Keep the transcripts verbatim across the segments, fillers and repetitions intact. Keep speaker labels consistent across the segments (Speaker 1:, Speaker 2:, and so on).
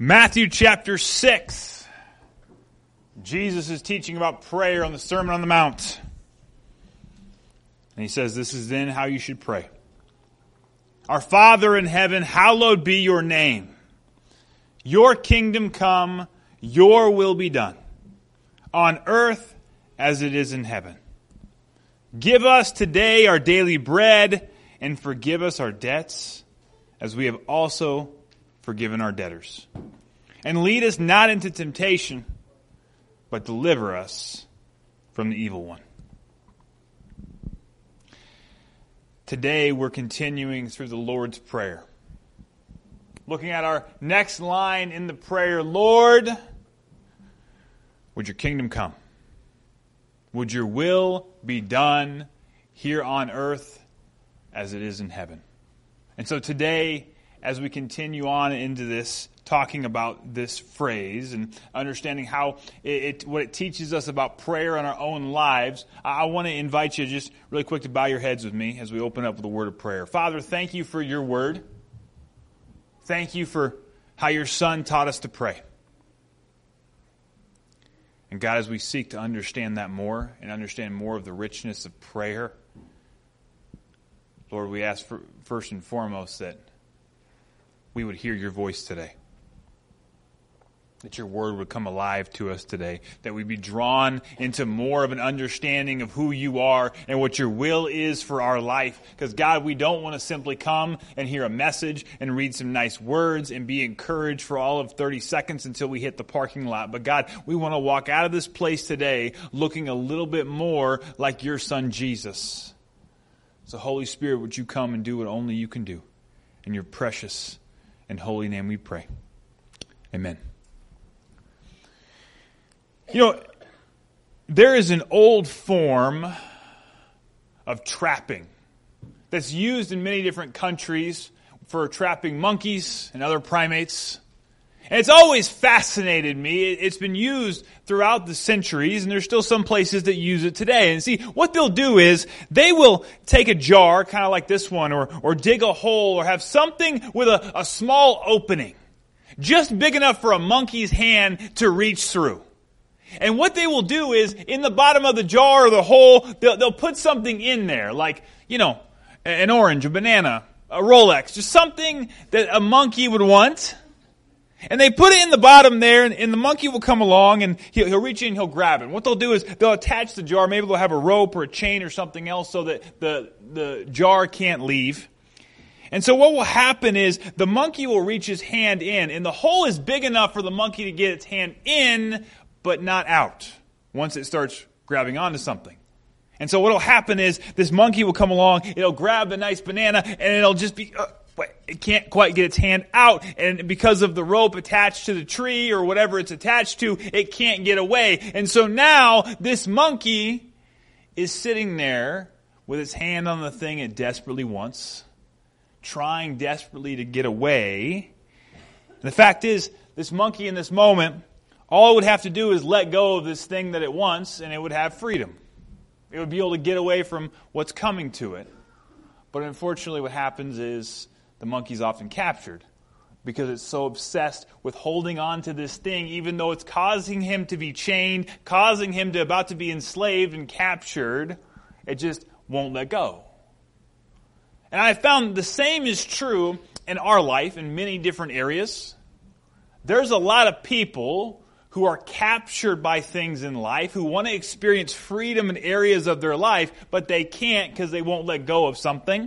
Speaker 1: Matthew chapter six. Jesus is teaching about prayer on the Sermon on the Mount. And he says, this is then how you should pray. Our Father in heaven, hallowed be your name. Your kingdom come, your will be done, on earth as it is in heaven. Give us today our daily bread, and forgive us our debts, as we have also forgiven our debtors. And lead us not into temptation, but deliver us from the evil one. Today we're continuing through the Lord's Prayer. Looking at our next line in the prayer, Lord, would your kingdom come? Would your will be done here on earth as it is in heaven? And so today, as we continue on into this, talking about this phrase and understanding how it, it what it teaches us about prayer in our own lives, I, I want to invite you just really quick to bow your heads with me as we open up with a word of prayer. Father, thank you for your word. Thank you for how your Son taught us to pray. And God, as we seek to understand that more and understand more of the richness of prayer, Lord, we ask for, first and foremost that we would hear your voice today. That your word would come alive to us today. That we'd be drawn into more of an understanding of who you are and what your will is for our life. Because God, we don't want to simply come and hear a message and read some nice words and be encouraged for all of thirty seconds until we hit the parking lot. But God, we want to walk out of this place today looking a little bit more like your Son Jesus. So Holy Spirit, would you come and do what only you can do? In your precious and holy name we pray. Amen. You know, there is an old form of trapping that's used in many different countries for trapping monkeys and other primates. And it's always fascinated me. It's been used throughout the centuries, and there's still some places that use it today. And see, what they'll do is they will take a jar, kind of like this one, or, or dig a hole, or have something with a, a small opening, just big enough for a monkey's hand to reach through. And what they will do is, in the bottom of the jar or the hole, they'll, they'll put something in there, like, you know, an orange, a banana, a Rolex, just something that a monkey would want. And they put it in the bottom there, and, and the monkey will come along, and he'll, he'll reach in and he'll grab it. And what they'll do is they'll attach the jar. Maybe they'll have a rope or a chain or something else so that the, the jar can't leave. And so what will happen is the monkey will reach his hand in, and the hole is big enough for the monkey to get its hand in, but not out once it starts grabbing onto something. And so what will happen is this monkey will come along, it'll grab the nice banana, and it'll just be, uh, but it can't quite get its hand out. And because of the rope attached to the tree or whatever it's attached to, it can't get away. And so now this monkey is sitting there with its hand on the thing it desperately wants, trying desperately to get away. And the fact is, this monkey in this moment, all it would have to do is let go of this thing that it wants, and it would have freedom. It would be able to get away from what's coming to it. But unfortunately what happens is the monkey's often captured because it's so obsessed with holding on to this thing, even though it's causing him to be chained, causing him to about to be enslaved and captured, it just won't let go. And I found the same is true in our life in many different areas. There's a lot of people who are captured by things in life, who want to experience freedom in areas of their life, but they can't because they won't let go of something.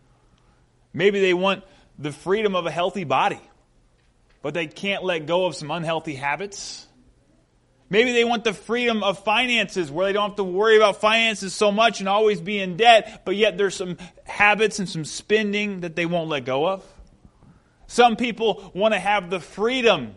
Speaker 1: Maybe they want the freedom of a healthy body, but they can't let go of some unhealthy habits. Maybe they want the freedom of finances where they don't have to worry about finances so much and always be in debt, but yet there's some habits and some spending that they won't let go of. Some people want to have the freedom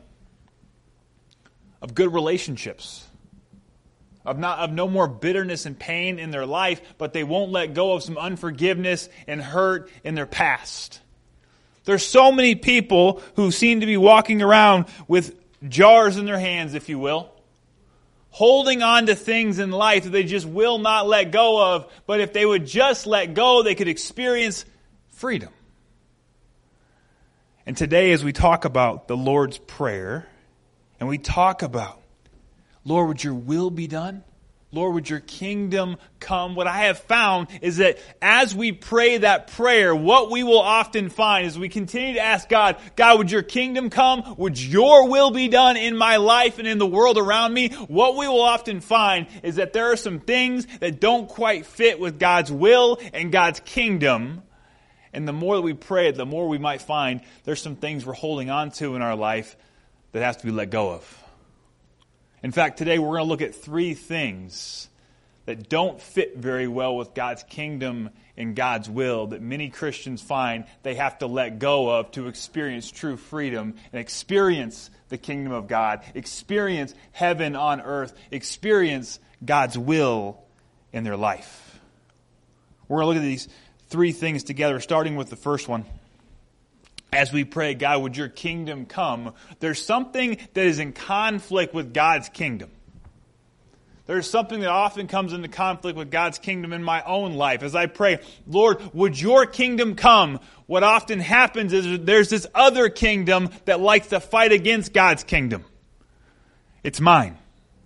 Speaker 1: of good relationships, of not of no more bitterness and pain in their life, but they won't let go of some unforgiveness and hurt in their past. There's so many people who seem to be walking around with jars in their hands, if you will, holding on to things in life that they just will not let go of, but if they would just let go, they could experience freedom. And today as we talk about the Lord's Prayer, and we talk about, Lord, would your will be done? Lord, would your kingdom come? What I have found is that as we pray that prayer, what we will often find is we continue to ask God, God, would your kingdom come? Would your will be done in my life and in the world around me? What we will often find is that there are some things that don't quite fit with God's will and God's kingdom. And the more that we pray it, the more we might find there's some things we're holding on to in our life that has to be let go of. In fact, today we're going to look at three things that don't fit very well with God's kingdom and God's will that many Christians find they have to let go of to experience true freedom and experience the kingdom of God, experience heaven on earth, experience God's will in their life. We're going to look at these three things together, starting with the first one. As we pray, God, would your kingdom come? There's something that is in conflict with God's kingdom. There's something that often comes into conflict with God's kingdom in my own life. As I pray, Lord, would your kingdom come? What often happens is there's this other kingdom that likes to fight against God's kingdom. It's mine.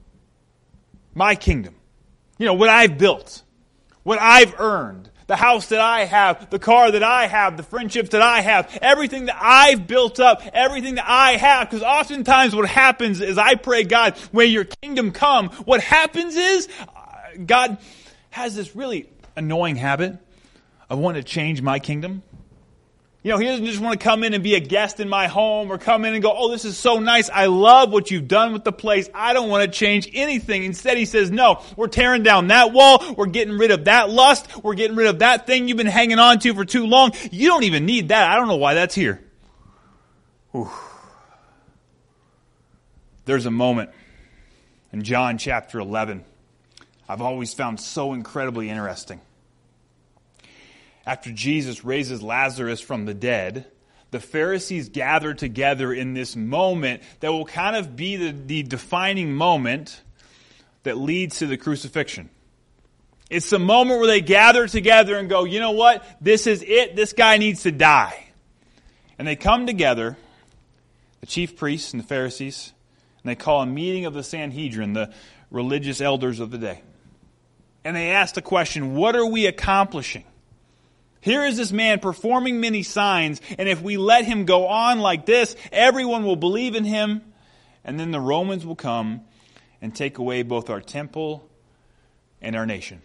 Speaker 1: My kingdom. You know, what I've built. What I've earned. The house that I have, the car that I have, the friendships that I have, everything that I've built up, everything that I have. Because oftentimes what happens is I pray, God, may your kingdom come. What happens is God has this really annoying habit of wanting to change my kingdom. You know, he doesn't just want to come in and be a guest in my home or come in and go, oh, this is so nice. I love what you've done with the place. I don't want to change anything. Instead, he says, no, we're tearing down that wall. We're getting rid of that lust. We're getting rid of that thing you've been hanging on to for too long. You don't even need that. I don't know why that's here. Whew. There's a moment in John chapter eleven I've always found so incredibly interesting. After Jesus raises Lazarus from the dead, the Pharisees gather together in this moment that will kind of be the, the defining moment that leads to the crucifixion. It's the moment where they gather together and go, you know what? This is it. This guy needs to die. And they come together, the chief priests and the Pharisees, and they call a meeting of the Sanhedrin, the religious elders of the day. And they ask the question, what are we accomplishing? Here is this man performing many signs, and if we let him go on like this, everyone will believe in him, and then the Romans will come and take away both our temple and our nation.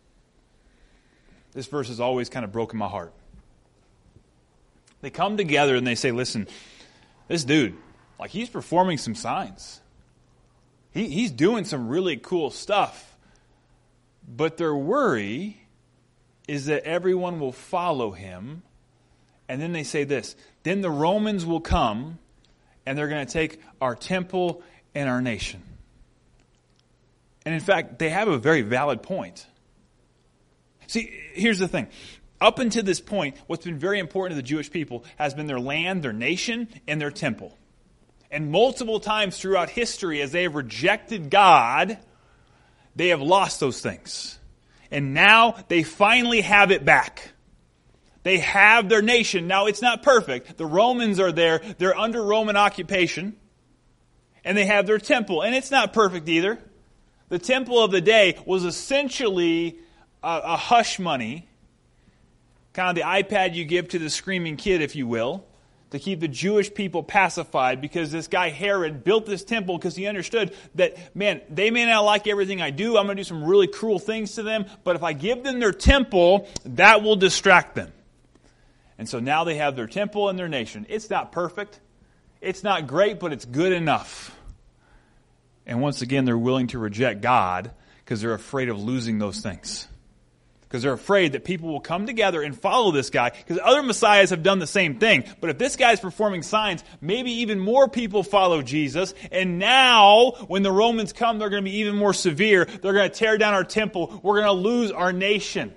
Speaker 1: This verse has always kind of broken my heart. They come together and they say, listen, this dude, like he's performing some signs. He, he's doing some really cool stuff. But their worry is that everyone will follow him. And then they say this, then the Romans will come and they're going to take our temple and our nation. And in fact, they have a very valid point. See, here's the thing. Up until this point, what's been very important to the Jewish people has been their land, their nation, and their temple. And multiple times throughout history, as they have rejected God, they have lost those things. And now they finally have it back. They have their nation. Now it's not perfect. The Romans are there. They're under Roman occupation. And they have their temple. And it's not perfect either. The temple of the day was essentially a, a hush money. Kind of the iPad you give to the screaming kid, if you will. To keep the Jewish people pacified, because this guy Herod built this temple because he understood that, man, they may not like everything I do. I'm going to do some really cruel things to them. But if I give them their temple, that will distract them. And so now they have their temple and their nation. It's not perfect. It's not great, but it's good enough. And once again, they're willing to reject God because they're afraid of losing those things. Because they're afraid that people will come together and follow this guy. Because other messiahs have done the same thing. But if this guy's performing signs, maybe even more people follow Jesus. And now, when the Romans come, they're going to be even more severe. They're going to tear down our temple. We're going to lose our nation.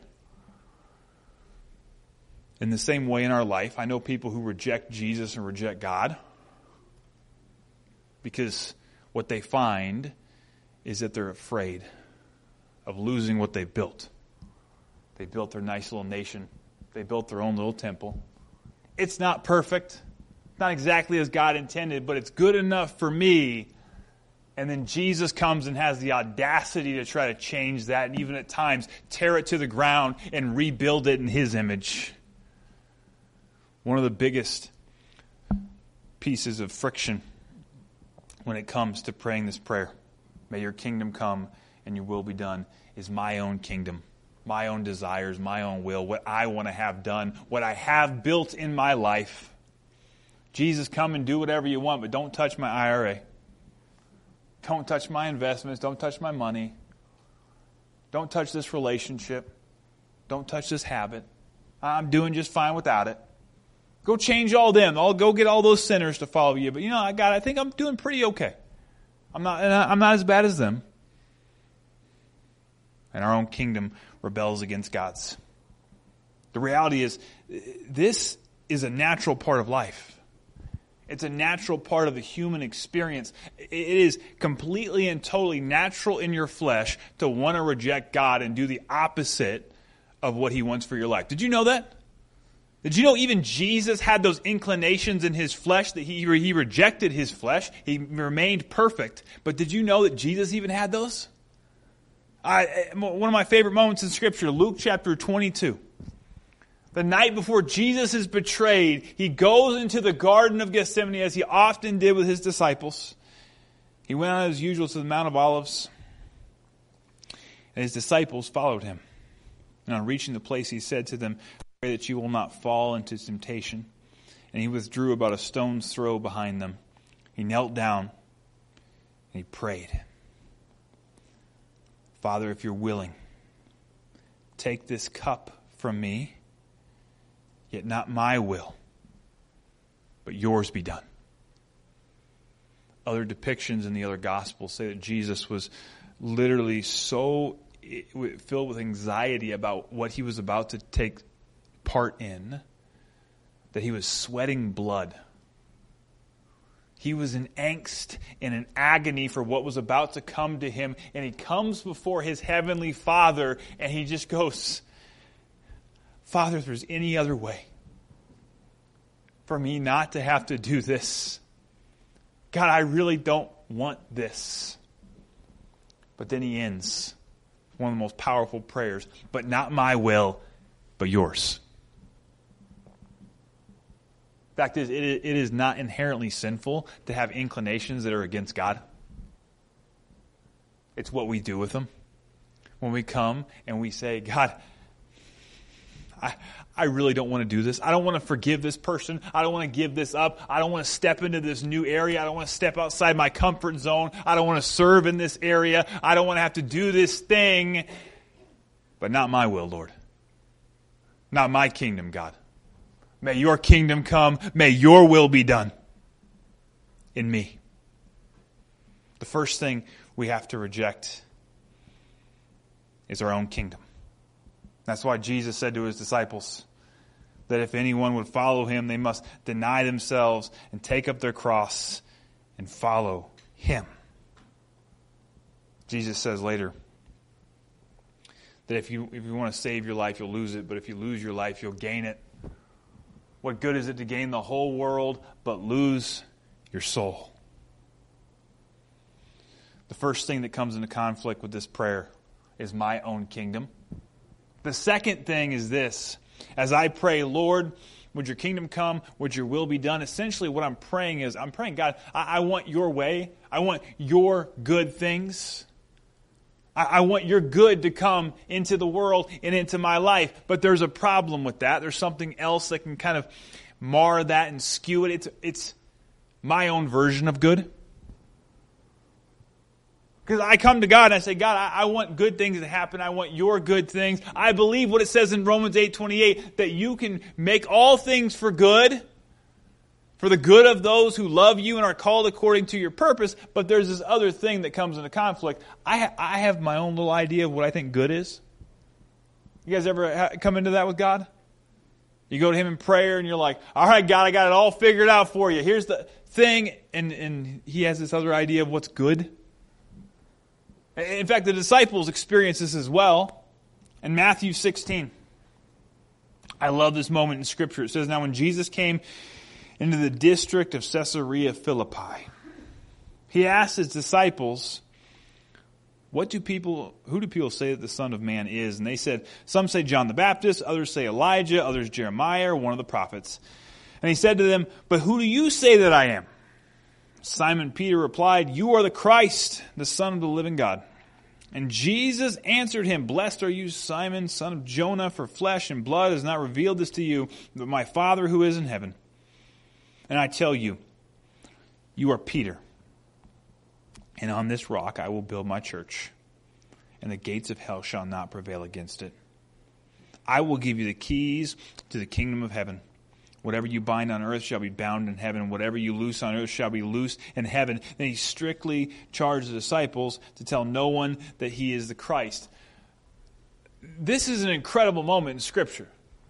Speaker 1: In the same way in our life, I know people who reject Jesus and reject God. Because what they find is that they're afraid of losing what they've built. They built their nice little nation. They built their own little temple. It's not perfect. not exactly as God intended, but it's good enough for me. And then Jesus comes and has the audacity to try to change that, and even at times tear it to the ground and rebuild it in His image. One of the biggest pieces of friction when it comes to praying this prayer, may your kingdom come and your will be done, is my own kingdom, my own desires, my own will, what I want to have done, what I have built in my life. Jesus, come and do whatever you want, but don't touch my I R A. Don't touch my investments. Don't touch my money. Don't touch this relationship. Don't touch this habit. I'm doing just fine without it. Go change all them. I'll go get all those sinners to follow you. But you know, I got. I think I'm doing pretty okay. I'm not. I'm not as bad as them. And our own kingdom rebels against God's. The reality is, this is a natural part of life. It's a natural part of the human experience. It is completely and totally natural in your flesh to want to reject God and do the opposite of what He wants for your life. Did you know that? Did you know even Jesus had those inclinations in His flesh, that he, he rejected His flesh? He remained perfect. But did you know that Jesus even had those? I, one of my favorite moments in Scripture, Luke chapter twenty-two. The night before Jesus is betrayed, He goes into the Garden of Gethsemane as He often did with His disciples. He went on as usual to the Mount of Olives, and His disciples followed Him. And on reaching the place, He said to them, "Pray that you will not fall into temptation." And He withdrew about a stone's throw behind them. He knelt down and He prayed, "Father, if you're willing, take this cup from me. Yet not my will, but yours be done." Other depictions in the other Gospels say that Jesus was literally so filled with anxiety about what He was about to take part in that He was sweating blood. He was in angst and in agony for what was about to come to Him. And He comes before His heavenly Father and He just goes, "Father, if there's any other way for me not to have to do this, God, I really don't want this." But then He ends one of the most powerful prayers, "But not my will, but yours." Fact is, it is not inherently sinful to have inclinations that are against God. It's what we do with them. When we come and we say, "God, I, I really don't want to do this. I don't want to forgive this person. I don't want to give this up. I don't want to step into this new area. I don't want to step outside my comfort zone. I don't want to serve in this area. I don't want to have to do this thing. But not my will, Lord. Not my kingdom, God. May your kingdom come. May your will be done in me." The first thing we have to reject is our own kingdom. That's why Jesus said to His disciples that if anyone would follow Him, they must deny themselves and take up their cross and follow Him. Jesus says later that if you if you want to save your life, you'll lose it, but if you lose your life, you'll gain it. What good is it to gain the whole world but lose your soul? The first thing that comes into conflict with this prayer is my own kingdom. The second thing is this. As I pray, "Lord, would your kingdom come? Would your will be done?" Essentially what I'm praying is, I'm praying, "God, I, I want your way. I want your good things. I, I want your good to come into the world and into my life." But there's a problem with that. There's something else that can kind of mar that and skew it. It's, it's my own version of good. Because I come to God and I say, "God, I, I want good things to happen. I want your good things. I believe what it says in Romans eight twenty-eight, that you can make all things for good, for the good of those who love you and are called according to your purpose." But there's this other thing that comes into conflict. I, ha- I have my own little idea of what I think good is. You guys ever ha- come into that with God? You go to Him in prayer and you're like, "All right, God, I got it all figured out for you. Here's the thing." And, and He has this other idea of what's good. In fact, the disciples experience this as well. In Matthew sixteen, I love this moment in Scripture. It says, "Now when Jesus came into the district of Caesarea Philippi. He asked his disciples, What do people, who do people say that the Son of Man is? And they said, some say John the Baptist, others say Elijah, others Jeremiah, or one of the prophets. And he said to them, But who do you say that I am? Simon Peter replied, You are the Christ, the Son of the living God. And Jesus answered him, Blessed are you, Simon, son of Jonah, for flesh and blood has not revealed this to you, but my Father who is in heaven. And I tell you, you are Peter. And on this rock I will build my church, and the gates of hell shall not prevail against it. I will give you the keys to the kingdom of heaven. Whatever you bind on earth shall be bound in heaven. Whatever you loose on earth shall be loosed in heaven. Then he strictly charged the disciples to tell no one that he is the Christ. This is an incredible moment in Scripture.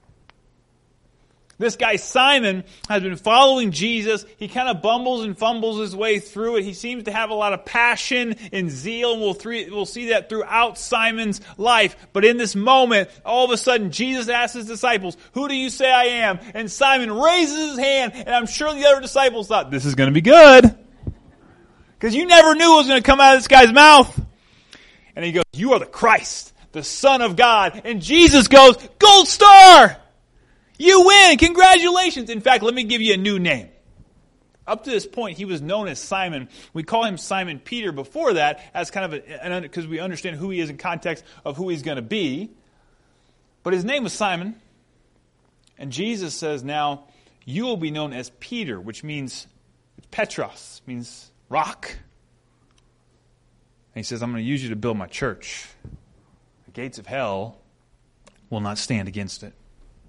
Speaker 1: This guy Simon has been following Jesus. He kind of bumbles and fumbles his way through it. He seems to have a lot of passion and zeal. And we'll, th- we'll see that throughout Simon's life. But in this moment, all of a sudden, Jesus asks his disciples, Who do you say I am? And Simon raises his hand. And I'm sure the other disciples thought, This is going to be good. Because you never knew what was going to come out of this guy's mouth. And he goes, You are the Christ, the Son of God. And Jesus goes, Gold star! You win! Congratulations! In fact, let me give you a new name. Up to this point, he was known as Simon. We call him Simon Peter before that, as kind of a, because we understand who he is in context of who he's going to be. But his name was Simon. And Jesus says, now, you will be known as Peter, which means Petros, means rock. And he says, I'm going to use you to build my church. The gates of hell will not stand against it.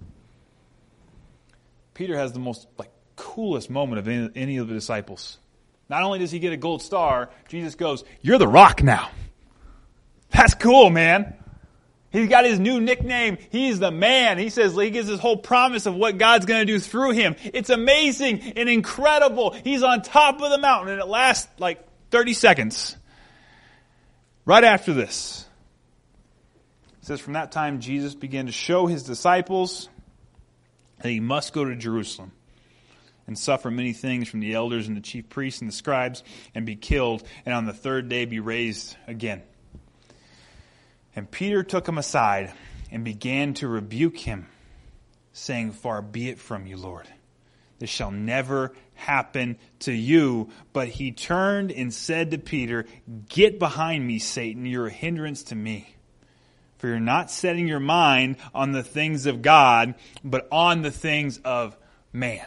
Speaker 1: Peter has the most like coolest moment of any, any of the disciples. Not only does he get a gold star, Jesus goes, You're the rock now. That's cool, man. He's got his new nickname. He's the man. He says, he gives this whole promise of what God's going to do through him. It's amazing and incredible. He's on top of the mountain, and it lasts like thirty seconds. Right after this, it says, From that time, Jesus began to show his disciples that he must go to Jerusalem and suffer many things from the elders and the chief priests and the scribes and be killed, and on the third day be raised again. And Peter took him aside and began to rebuke him, saying, Far be it from you, Lord. This shall never happen to you. But he turned and said to Peter, Get behind me, Satan, you're a hindrance to me. For you're not setting your mind on the things of God, but on the things of man.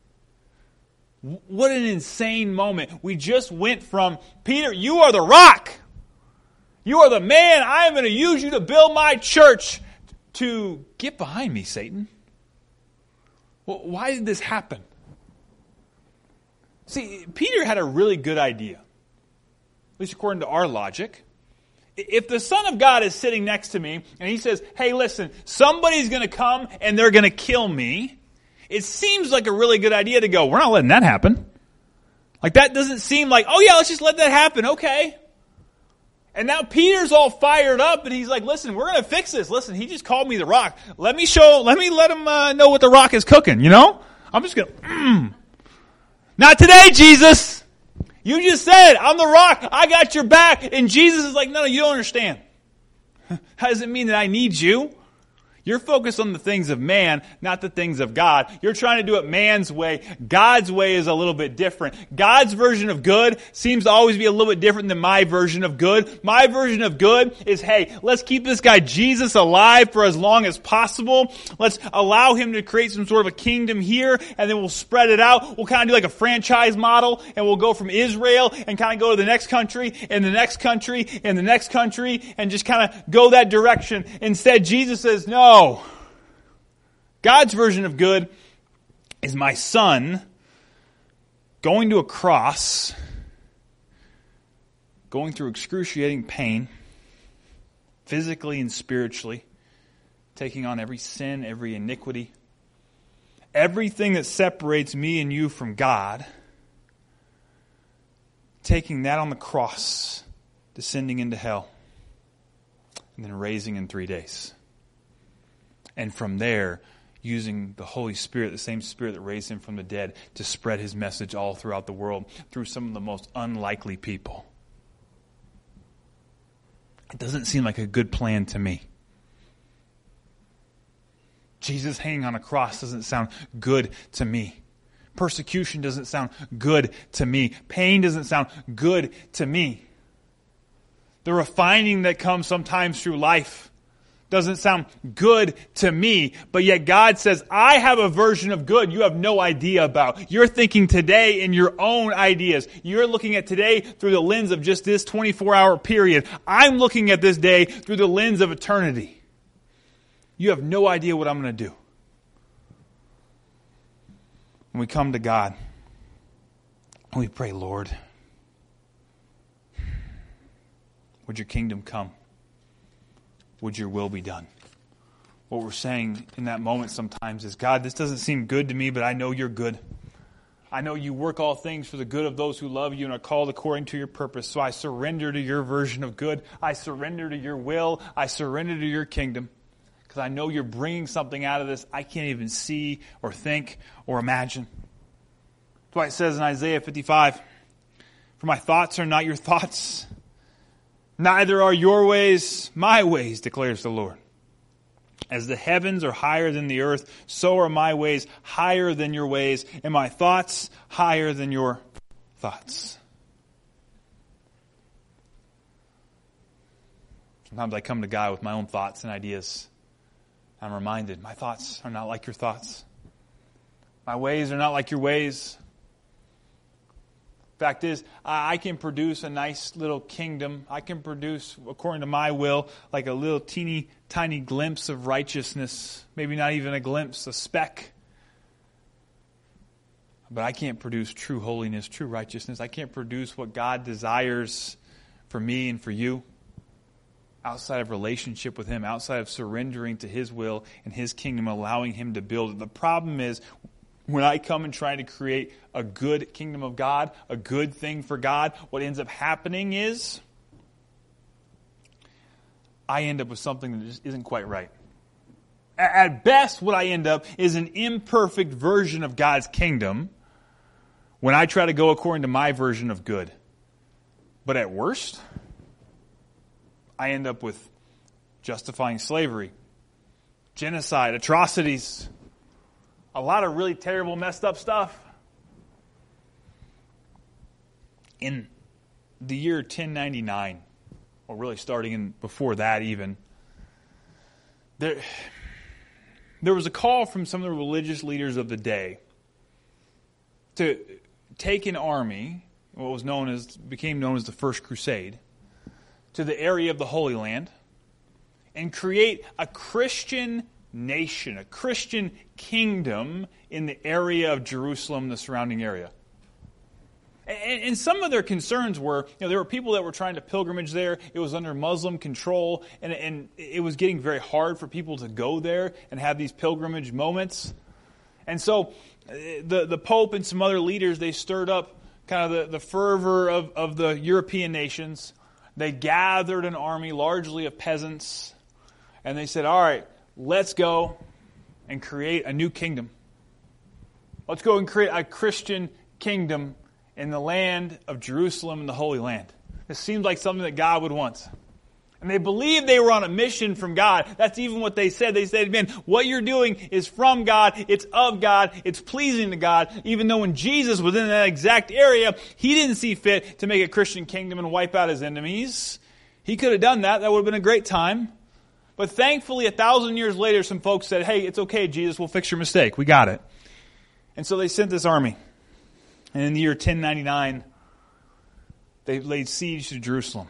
Speaker 1: What an insane moment. We just went from, Peter, you are the rock. You are the man. I am going to use you to build my church. To get behind me, Satan. Well, why did this happen? See, Peter had a really good idea. At least according to our logic. If the Son of God is sitting next to me and he says, hey, listen, somebody's going to come and they're going to kill me, it seems like a really good idea to go, we're not letting that happen. Like that doesn't seem like, oh yeah, let's just let that happen, okay. And now Peter's all fired up and he's like, listen, we're going to fix this. Listen, he just called me the rock. Let me show, let me let him uh, know what the rock is cooking, you know? I'm just going to, mm. Not today, Jesus. You just said, I'm the rock, I got your back. And Jesus is like, no, no, you don't understand. How does it mean that I need you? You're focused on the things of man, not the things of God. You're trying to do it man's way. God's way is a little bit different. God's version of good seems to always be a little bit different than my version of good. My version of good is, hey, let's keep this guy Jesus alive for as long as possible. Let's allow him to create some sort of a kingdom here, and then we'll spread it out. We'll kind of do like a franchise model, and we'll go from Israel and kind of go to the next country, and the next country, and the next country, and just kind of go that direction. Instead, Jesus says, no. Oh, God's version of good is my son going to a cross, going through excruciating pain, physically and spiritually, taking on every sin, every iniquity, everything that separates me and you from God, taking that on the cross, descending into hell, and then raising in three days. And from there, using the Holy Spirit, the same Spirit that raised him from the dead, to spread his message all throughout the world through some of the most unlikely people. It doesn't seem like a good plan to me. Jesus hanging on a cross doesn't sound good to me. Persecution doesn't sound good to me. Pain doesn't sound good to me. The refining that comes sometimes through life doesn't sound good to me. But yet God says, I have a version of good you have no idea about. You're thinking today in your own ideas. You're looking at today through the lens of just this twenty-four hour period. I'm looking at this day through the lens of eternity. You have no idea what I'm going to do. When we come to God, and we pray, Lord, would your kingdom come? Would your will be done? What we're saying in that moment sometimes is, God, this doesn't seem good to me, but I know you're good. I know you work all things for the good of those who love you and are called according to your purpose. So I surrender to your version of good. I surrender to your will. I surrender to your kingdom. Because I know you're bringing something out of this I can't even see or think or imagine. That's why it says in Isaiah fifty-five, for my thoughts are not your thoughts, neither are your ways my ways, declares the Lord. As the heavens are higher than the earth, so are my ways higher than your ways, and my thoughts higher than your thoughts. Sometimes I come to God with my own thoughts and ideas. I'm reminded, my thoughts are not like your thoughts. My ways are not like your ways. Fact is, I can produce a nice little kingdom. I can produce, according to my will, like a little teeny tiny glimpse of righteousness. Maybe not even a glimpse, a speck. But I can't produce true holiness, true righteousness. I can't produce what God desires for me and for you. Outside of relationship with Him, outside of surrendering to His will and His kingdom, allowing Him to build it. The problem is, when I come and try to create a good kingdom of God, a good thing for God, what ends up happening is, I end up with something that just isn't quite right. At best, what I end up is an imperfect version of God's kingdom when I try to go according to my version of good. But at worst, I end up with justifying slavery, genocide, atrocities, a lot of really terrible, messed up stuff. In the year ten ninety-nine, or really starting in before that even, there, there was a call from some of the religious leaders of the day to take an army, what was known as became known as the First Crusade, to the area of the Holy Land and create a Christian nation, a Christian kingdom in the area of Jerusalem, the surrounding area. And, and some of their concerns were, you know, there were people that were trying to pilgrimage there. It was under Muslim control, and, and it was getting very hard for people to go there and have these pilgrimage moments. And so the, the Pope and some other leaders, they stirred up kind of the, the fervor of, of the European nations. They gathered an army largely of peasants, and they said, all right, let's go and create a new kingdom. Let's go and create a Christian kingdom in the land of Jerusalem and the Holy Land. This seems like something that God would want. And they believed they were on a mission from God. That's even what they said. They said, man, what you're doing is from God, it's of God, it's pleasing to God. Even though when Jesus was in that exact area, He didn't see fit to make a Christian kingdom and wipe out His enemies. He could have done that. That would have been a great time. But thankfully, a thousand years later, some folks said, hey, it's okay, Jesus, we'll fix your mistake. We got it. And so they sent this army. And in the year ten ninety-nine, they laid siege to Jerusalem.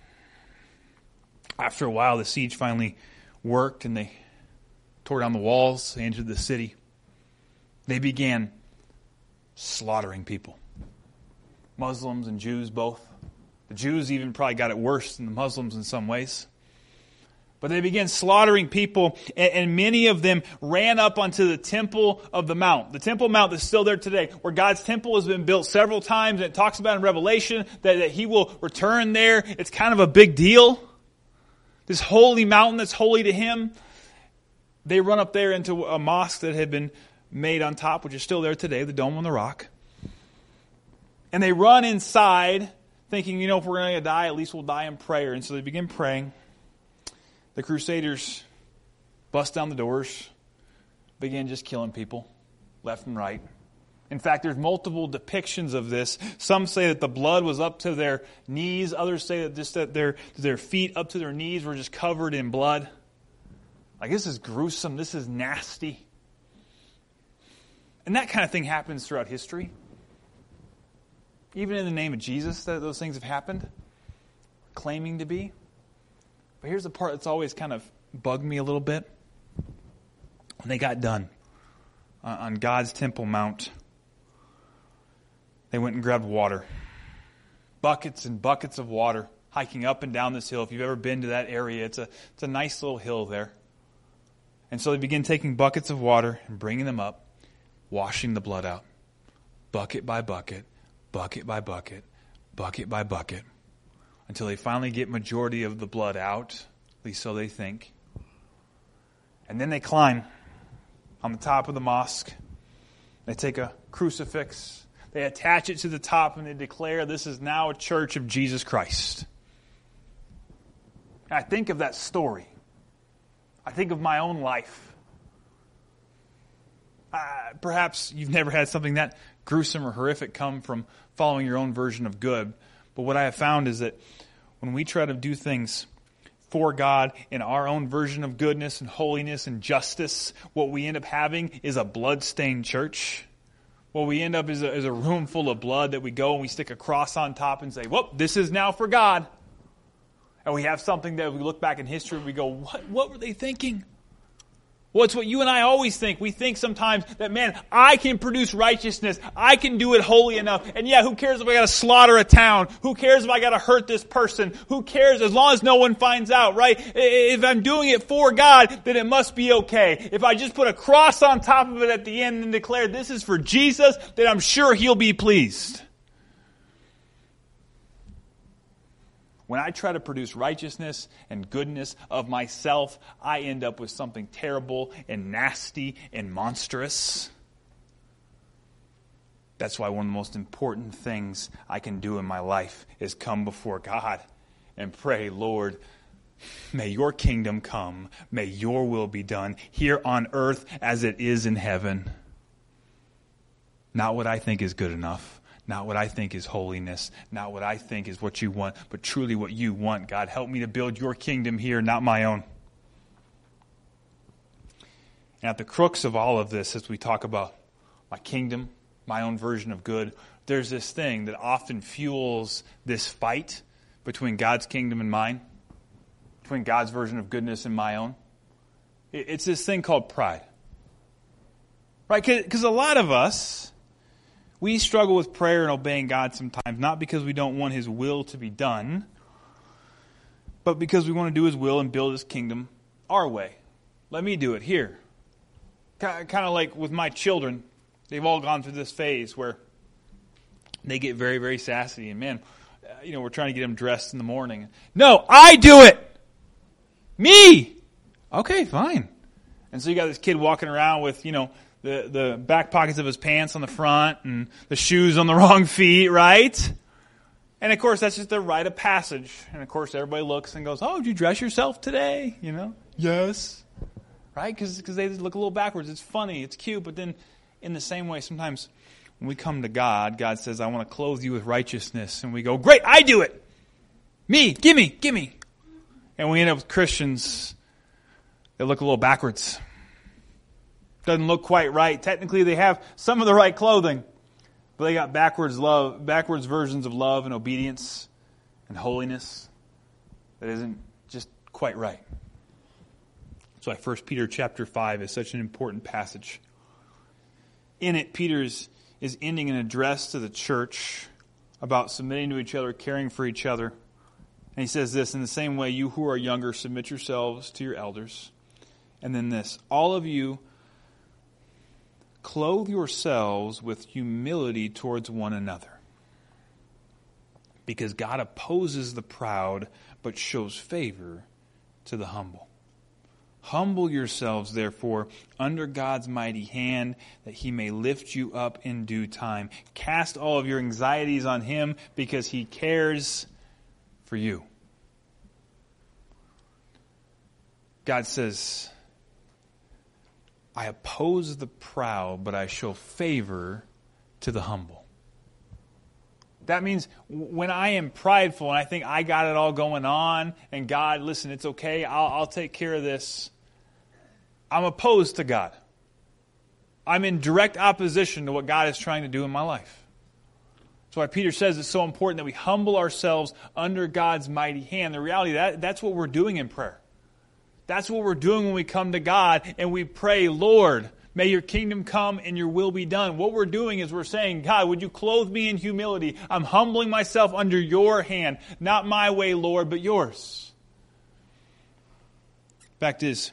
Speaker 1: After a while, the siege finally worked, and they tore down the walls. They entered the city. They began slaughtering people. Muslims and Jews both. The Jews even probably got it worse than the Muslims in some ways. But they began slaughtering people, and many of them ran up onto the Temple of the Mount. The Temple Mount that's still there today, where God's temple has been built several times, and it talks about in Revelation that, that He will return there. It's kind of a big deal. This holy mountain that's holy to Him. they run up there into a mosque that had been made on top, which is still there today, the Dome on the Rock. And they run inside thinking, you know, if we're going to die, at least we'll die in prayer. And so they begin praying. The Crusaders bust down the doors, begin just killing people left and right. In fact, there's multiple depictions of this. Some say that the blood was up to their knees. Others say that just that their, their feet up to their knees were just covered in blood. Like, this is gruesome. This is nasty. And that kind of thing happens throughout history. Even in the name of Jesus, that those things have happened, claiming to be. But here's the part that's always kind of bugged me a little bit. When they got done uh, on God's Temple Mount, they went and grabbed water. Buckets and buckets of water, hiking up and down this hill. If you've ever been to that area, it's a, it's a nice little hill there. And so they begin taking buckets of water and bringing them up, washing the blood out. Bucket by bucket, bucket by bucket, bucket by bucket, until they finally get majority of the blood out, at least so they think. And then they climb on the top of the mosque. They take a crucifix, they attach it to the top, and they declare this is now a church of Jesus Christ. And I think of that story. I think of my own life. Uh, perhaps you've never had something that gruesome or horrific come from following your own version of good. But what I have found is that when we try to do things for God in our own version of goodness and holiness and justice, what we end up having is a blood-stained church. What we end up is a, is a room full of blood that we go and we stick a cross on top and say, well, this is now for God. And we have something that we look back in history and we go, what, what were they thinking? Well, it's what you and I always think. We think sometimes that, man, I can produce righteousness. I can do it holy enough. And yeah, who cares if I got to slaughter a town? Who cares if I got to hurt this person? Who cares as long as no one finds out, right? If I'm doing it for God, then it must be okay. If I just put a cross on top of it at the end and declare this is for Jesus, then I'm sure He'll be pleased. When I try to produce righteousness and goodness of myself, I end up with something terrible and nasty and monstrous. That's why one of the most important things I can do in my life is come before God and pray, Lord, may your kingdom come. May your will be done here on earth as it is in heaven. Not what I think is good enough. Not what I think is holiness, not what I think is what you want, but truly what you want. God, help me to build your kingdom here, not my own. And at the crux of all of this, as we talk about my kingdom, my own version of good, there's this thing that often fuels this fight between God's kingdom and mine, between God's version of goodness and my own. It's this thing called pride. Right? Because a lot of us, we struggle with prayer and obeying God sometimes, not because we don't want His will to be done, but because we want to do His will and build His kingdom our way. Let me do it here. Kind of like with my children. They've all gone through this phase where they get very, very sassy. And man, you know, we're trying to get them dressed in the morning. No, I do it! Me! Okay, fine. And so you got this kid walking around with, you know, The, the back pockets of his pants on the front and the shoes on the wrong feet, right? And of course, that's just a rite of passage. And of course, everybody looks and goes, oh, did you dress yourself today? You know? Yes. Right? Because they look a little backwards. It's funny. It's cute. But then in the same way, sometimes when we come to God, God says, I want to clothe you with righteousness. And we go, great, I do it. Me, gimme, gimme. And we end up with Christians that look a little backwards. Doesn't look quite right. Technically, they have some of the right clothing, but they got backwards love, backwards versions of love and obedience and holiness that isn't just quite right. That's why First Peter chapter five is such an important passage. In it, Peter is, is ending an address to the church about submitting to each other, caring for each other. And he says this, in the same way, you who are younger, submit yourselves to your elders. And then this, all of you clothe yourselves with humility towards one another. Because God opposes the proud, but shows favor to the humble. Humble yourselves, therefore, under God's mighty hand, that he may lift you up in due time. Cast all of your anxieties on him, because he cares for you. God says, I oppose the proud, but I show favor to the humble. That means when I am prideful and I think I got it all going on, and God, listen, it's okay, I'll, I'll take care of this, I'm opposed to God. I'm in direct opposition to what God is trying to do in my life. That's why Peter says it's so important that we humble ourselves under God's mighty hand. The reality, that that's what we're doing in prayer. That's what we're doing when we come to God and we pray, Lord, may your kingdom come and your will be done. What we're doing is we're saying, God, would you clothe me in humility? I'm humbling myself under your hand. Not my way, Lord, but yours. Fact is,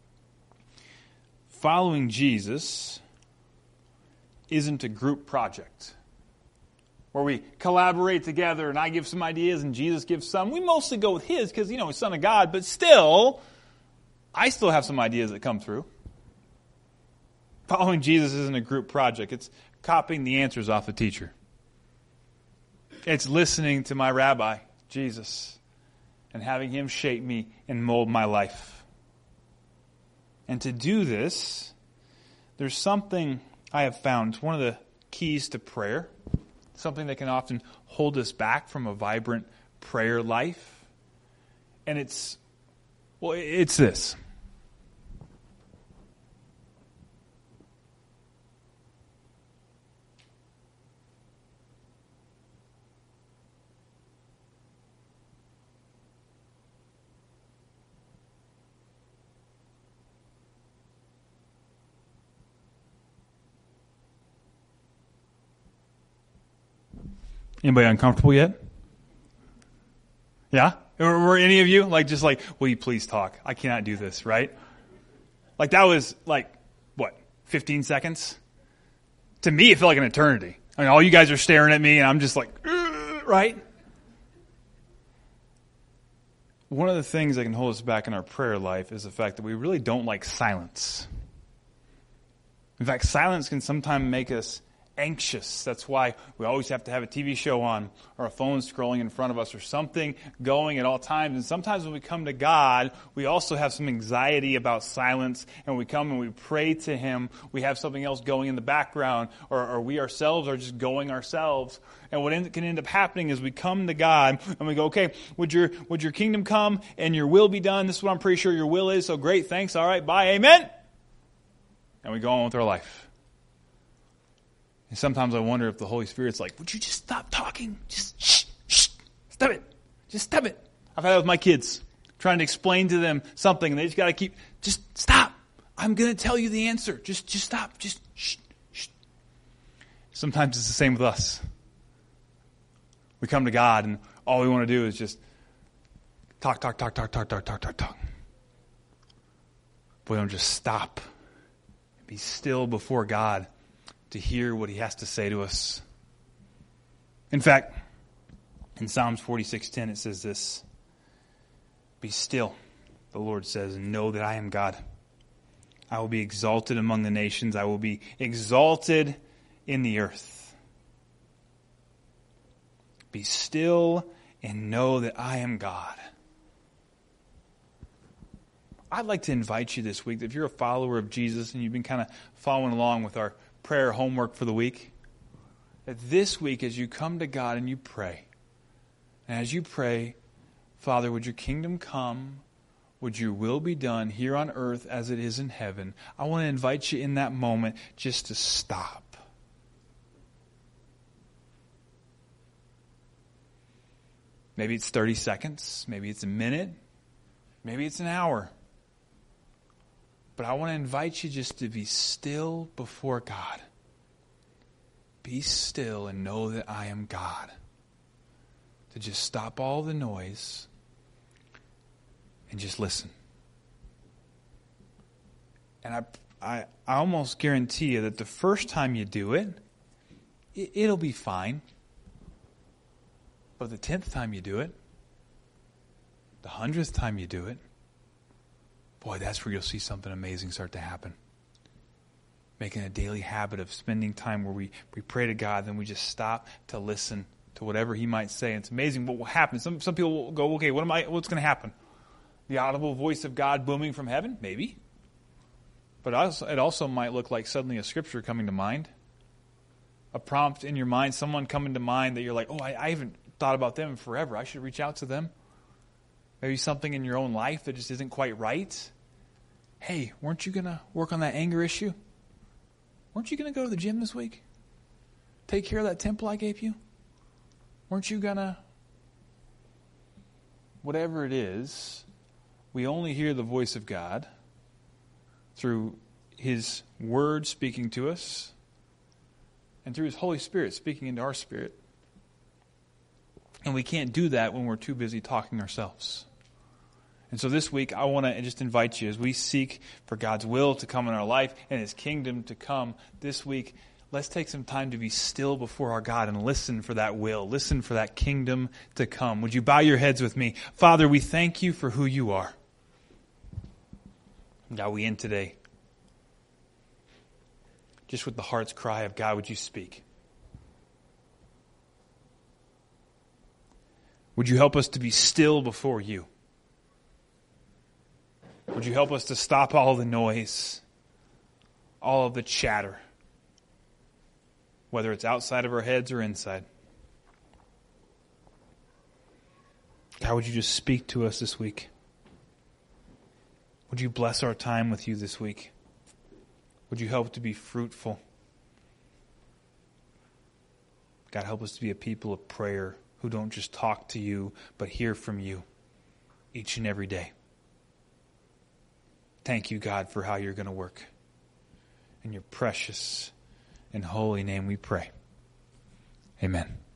Speaker 1: following Jesus isn't a group project where we collaborate together and I give some ideas and Jesus gives some. We mostly go with his because, you know, he's Son of God, but still, I still have some ideas that come through. Following Jesus isn't a group project. It's copying the answers off the teacher. It's listening to my rabbi, Jesus, and having him shape me and mold my life. And to do this, there's something I have found. It's one of the keys to prayer. Something that can often hold us back from a vibrant prayer life. And it's, well, it's this. Anybody uncomfortable yet? Yeah? Or were any of you like just like, will you please talk? I cannot do this, right? Like that was like, what, fifteen seconds? To me, it felt like an eternity. I mean, all you guys are staring at me and I'm just like, right? One of the things that can hold us back in our prayer life is the fact that we really don't like silence. In fact, silence can sometimes make us anxious. That's why we always have to have a T V show on or a phone scrolling in front of us or something going at all times. And sometimes when we come to God, we also have some anxiety about silence. And when we come and we pray to him, we have something else going in the background, or, or we ourselves are just going ourselves. And what end, can end up happening is we come to God and we go, okay, would your, would your kingdom come and your will be done? This is what I'm pretty sure your will is. So great. Thanks. All right. Bye. Amen. And we go on with our life. And sometimes I wonder if the Holy Spirit's like, would you just stop talking? Just shh, shh, stop it. Just stop it. I've had that with my kids, trying to explain to them something, and they just got to keep, just stop. I'm going to tell you the answer. Just just stop. Just shh, shh. Sometimes it's the same with us. We come to God, and all we want to do is just talk, talk, talk, talk, talk, talk, talk, talk, talk. But we don't just stop and be still before God to hear what he has to say to us. In fact, in Psalms forty-six ten, it says this, be still, the Lord says, and know that I am God. I will be exalted among the nations. I will be exalted in the earth. Be still and know that I am God. I'd like to invite you this week, that if you're a follower of Jesus and you've been kind of following along with our prayer homework for the week, that this week as you come to God and you pray, and as you pray, Father, would your kingdom come, would your will be done here on earth as it is in heaven, I want to invite you in that moment just to stop. Maybe it's thirty seconds, maybe it's a minute, maybe it's an hour. But I want to invite you just to be still before God. Be still and know that I am God. To just stop all the noise and just listen. And I, I, I almost guarantee you that the first time you do it, it, it'll be fine. But the tenth time you do it, the hundredth time you do it, boy, that's where you'll see something amazing start to happen. Making a daily habit of spending time where we, we pray to God, then we just stop to listen to whatever he might say. And it's amazing what will happen. Some some people will go, okay, what am I? What's going to happen? The audible voice of God booming from heaven? Maybe. But also, it also might look like suddenly a scripture coming to mind. A prompt in your mind, someone coming to mind that you're like, oh, I, I haven't thought about them in forever. I should reach out to them. Maybe something in your own life that just isn't quite right. Hey, weren't you going to work on that anger issue? Weren't you going to go to the gym this week? Take care of that temple I gave you? Weren't you going to? Whatever it is, we only hear the voice of God through his word speaking to us and through his Holy Spirit speaking into our spirit. And we can't do that when we're too busy talking ourselves. And so this week, I want to just invite you, as we seek for God's will to come in our life and his kingdom to come this week, let's take some time to be still before our God and listen for that will. Listen for that kingdom to come. Would you bow your heads with me? Father, we thank you for who you are. God, we end today just with the heart's cry of, God, would you speak? Would you help us to be still before you? Would you help us to stop all the noise, all of the chatter, whether it's outside of our heads or inside? God, would you just speak to us this week? Would you bless our time with you this week? Would you help to be fruitful? God, help us to be a people of prayer who don't just talk to you, but hear from you each and every day. Thank you, God, for how you're going to work. In your precious and holy name we pray. Amen.